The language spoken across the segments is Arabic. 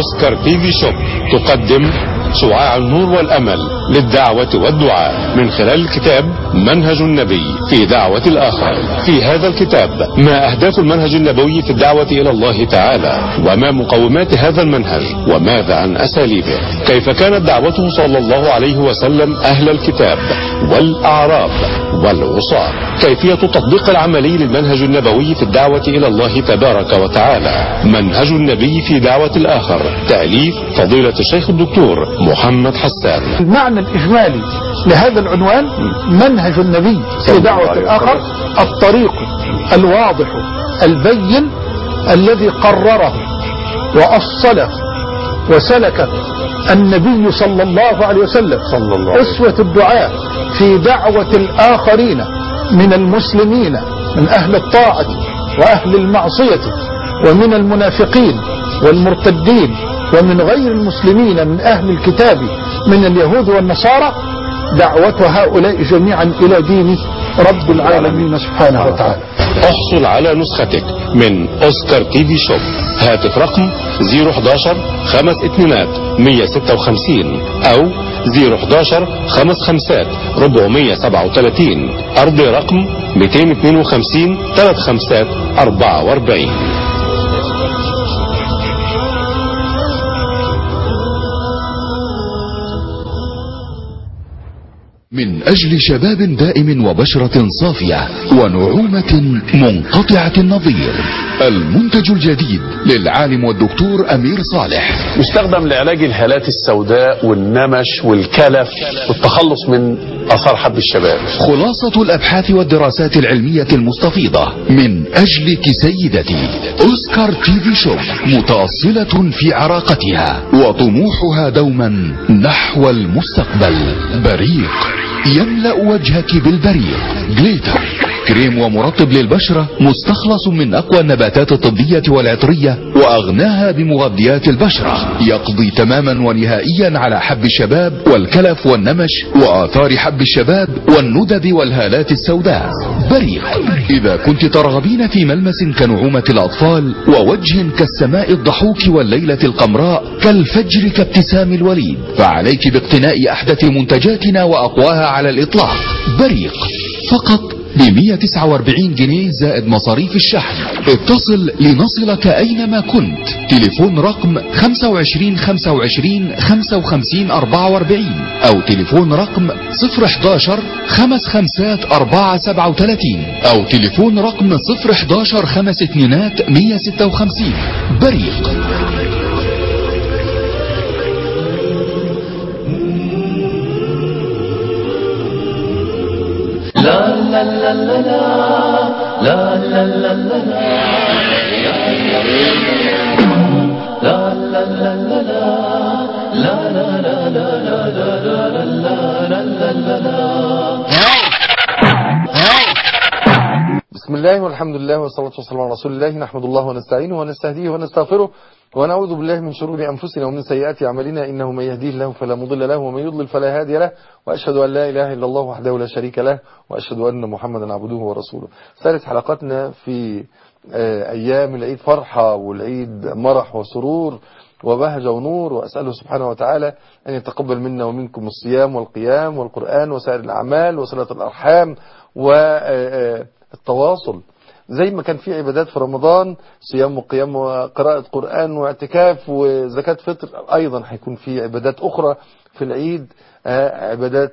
أوسكار تي في شوب تقدم شعاع النور والأمل للدعوة والدعاء من خلال الكتاب منهج النبي في دعوة الآخر. في هذا الكتاب ما أهداف المنهج النبوي في الدعوة إلى الله تعالى، وما مقومات هذا المنهج، وماذا عن أساليبه، كيف كانت دعوته صلى الله عليه وسلم أهل الكتاب والأعراب والعصاة، كيفية التطبيق العملي للمنهج النبوي في الدعوة إلى الله تبارك وتعالى. منهج النبي في دعوة الآخر، تأليف فضيلة الشيخ الدكتور محمد حسان. المعنى الإجمالي لهذا العنوان منهج النبي في دعوة الآخر، الطريق الواضح البين الذي قرره وأصله وسلك النبي صلى الله عليه وسلم أسوة الدعاء في دعوة الآخرين من المسلمين من أهل الطاعة وأهل المعصية ومن المنافقين والمرتدين ومن غير المسلمين من أهل الكتاب من اليهود والنصارى، دعوة هؤلاء جميعا إلى دين رب العالمين سبحانه وتعالى. احصل على نسختك من أوسكار تي في شوب. هاتف رقم 011 52 156 أو 011 55 437. أرضي رقم 252 35 44. من أجل شباب دائم وبشرة صافية ونعومة منقطعة النظير، المنتج الجديد للعالم والدكتور أمير صالح، يستخدم لعلاج الهالات السوداء والنمش والكلف والتخلص من أثار حب الشباب. خلاصة الأبحاث والدراسات العلمية المستفيضة من أجلك سيدتي. أوسكار تي في شوب متأصلة في عراقتها وطموحها دوما نحو المستقبل. بريق يملأ وجهك بالبريق. جليتر كريم ومرطب للبشرة مستخلص من أقوى النباتات الطبية والعطرية وأغناها بمغذيات البشرة، يقضي تماما ونهائيا على حب الشباب والكلف والنمش وآثار حب الشباب والندب والهالات السوداء. بريق إذا كنت ترغبين في ملمس كنعومة الأطفال ووجه كالسماء الضحوك والليلة القمراء كالفجر كابتسام الوليد، فعليك باقتناء أحدث منتجاتنا وأقواها على الإطلاق. بريق فقط ب149 جنيه زائد مصاريف الشحن. اتصل لنصلك أينما كنت. تليفون رقم 25 25 55 44 أو تليفون رقم 011 55 437 أو تليفون رقم 011 52 156. بريق. لا لا لا لا لا لا لا لا بسم الله والحمد لله والصلاة والسلام على رسول الله. نحمد الله ونستعينه ونستهديه ونستغفره ونعوذ بالله من شرور أنفسنا ومن سيئات أعمالنا، إنه من يهديه الله فلا مضل له ومن يضلل فلا هادي له، وأشهد أن لا إله إلا الله وحده لا شريك له، وأشهد أن محمدا عبده ورسوله. ثالث حلقاتنا في أيام العيد فرحة والعيد مرح وسرور وبهجة ونور، وأسأله سبحانه وتعالى أن يتقبل منا ومنكم الصيام والقيام والقرآن وسائر الأعمال وصلة الأرحام والتواصل. زي ما كان في عبادات في رمضان، صيام وقيام وقراءة قرآن واعتكاف وزكاة فطر، أيضا هيكون في عبادات أخرى في العيد، عبادات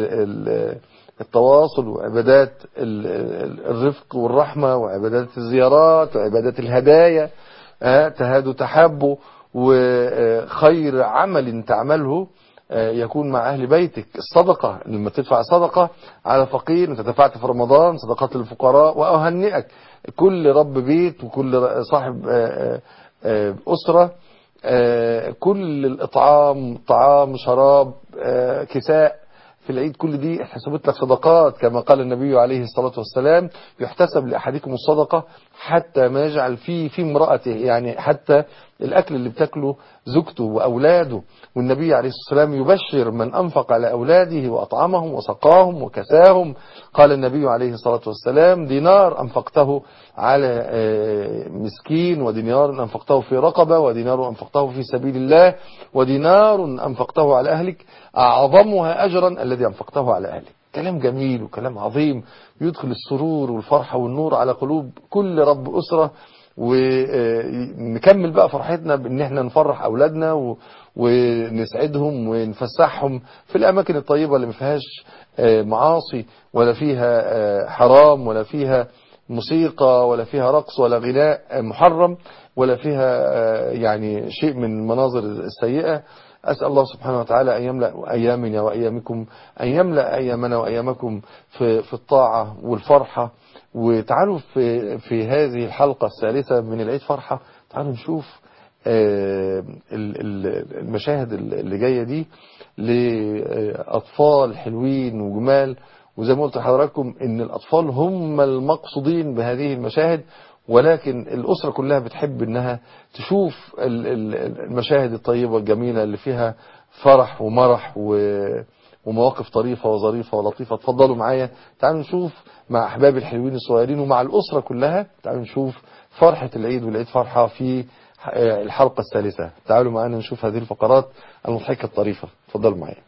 التواصل وعبادات الرفق والرحمة وعبادات الزيارات وعبادات الهدايا، تهادوا تحابوا، وخير عمل تعمله يكون مع أهل بيتك. الصدقة لما تدفع صدقة على فقير، انت دفعت في رمضان صدقات للفقراء، وأهنئك كل رب بيت وكل صاحب أسرة، كل الإطعام، طعام، شراب، كساء في العيد، كل دي حسبت لك صدقات، كما قال النبي عليه الصلاة والسلام: يحتسب لأحدكم الصدقة حتى ما يجعل في امرأته، يعني حتى الأكل اللي بتاكله زوجته وأولاده. والنبي عليه الصلاة والسلام يبشر من أنفق على أولاده وأطعمهم وسقاهم وكساهم. قال النبي عليه الصلاة والسلام: دينار أنفقته على مسكين، ودينار أنفقته في رقبة، ودينار أنفقته في سبيل الله، ودينار أنفقته على أهلك أعظمها أجرا الذي أنفقته على أهلك. كلام جميل وكلام عظيم يدخل السرور والفرحة والنور على قلوب كل رب أسرة. ونكمل بقى فرحتنا بان احنا نفرح اولادنا ونسعدهم ونفسحهم في الاماكن الطيبة اللي ما فيهاش معاصي ولا فيها حرام ولا فيها موسيقى ولا فيها رقص ولا غناء محرم ولا فيها يعني شيء من المناظر السيئة. أسأل الله سبحانه وتعالى أن يملأ أيامنا وأيامكم، أن يملأ أيامنا وأيامكم في الطاعة والفرحة. وتعالوا في هذه الحلقة الثالثة من العيد فرحة تعالوا نشوف المشاهد اللي جاية دي لأطفال حلوين وجمال. وزي ما قلت لحضراتكم إن الأطفال هم المقصودين بهذه المشاهد، ولكن الأسرة كلها بتحب إنها تشوف المشاهد الطيبة الجميلة اللي فيها فرح ومرح ومواقف طريفة وظريفة ولطيفة. اتفضلوا معايا تعالوا نشوف مع أحباب الحلوين الصغيرين ومع الأسرة كلها. تعالوا نشوف فرحة العيد والعيد فرحة في الحلقة الثالثة. تعالوا معانا نشوف هذه الفقرات المضحكة الطريفة. اتفضلوا معايا.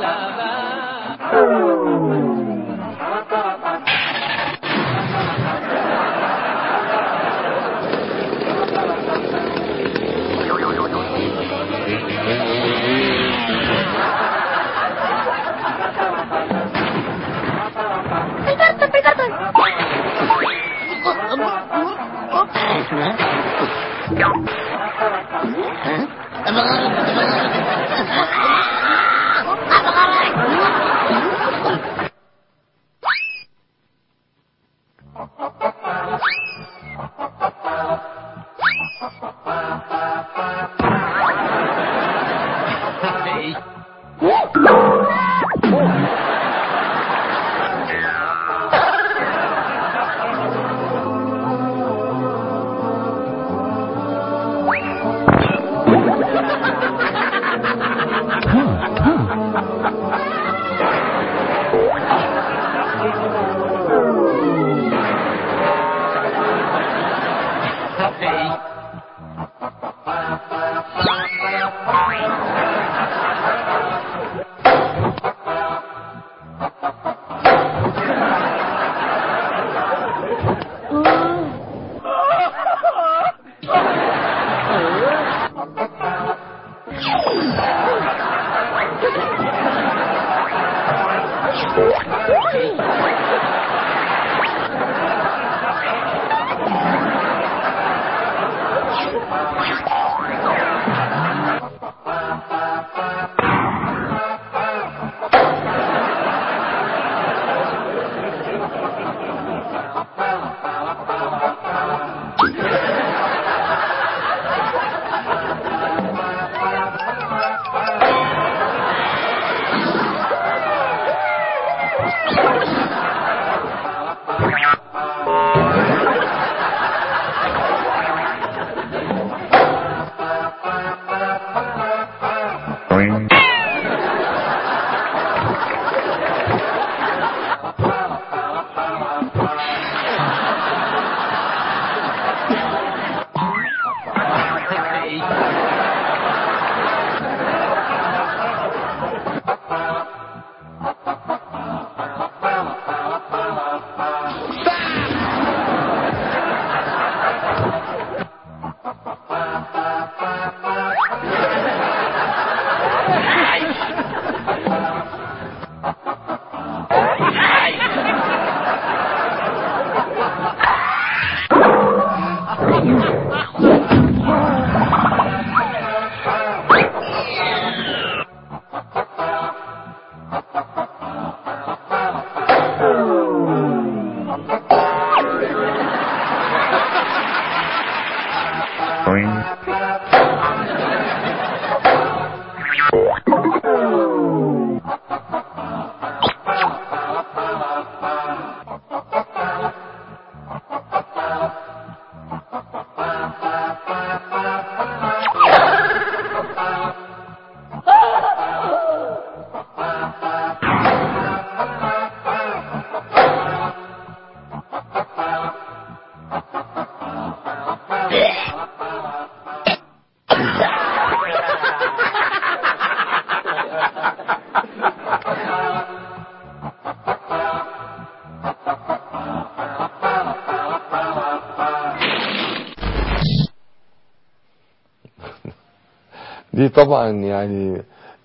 دي طبعا يعني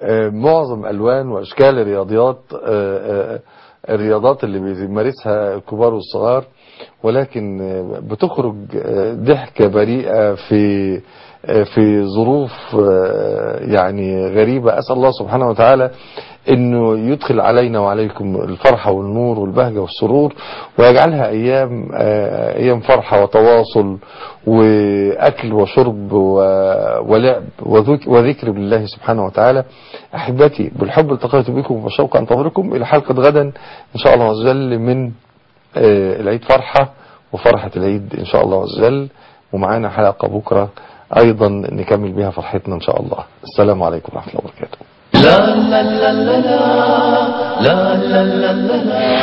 معظم ألوان وأشكال الرياضات اللي بيمارسها الكبار والصغار، ولكن بتخرج ضحكة بريئة في ظروف يعني غريبة. أسأل الله سبحانه وتعالى انه يدخل علينا وعليكم الفرحة والنور والبهجة والسرور، ويجعلها ايام فرحة وتواصل واكل وشرب ولعب وذكر بالله سبحانه وتعالى. احبتي بالحب التقيت بكم وبالشوق انتظركم الى حلقة غدا ان شاء الله عز وجل من العيد فرحة وفرحة العيد ان شاء الله عز وجل، ومعانا حلقة بكرة ايضا نكمل بها فرحتنا ان شاء الله. السلام عليكم ورحمة الله وبركاته. لا لا لا لا لا لا لا لا لا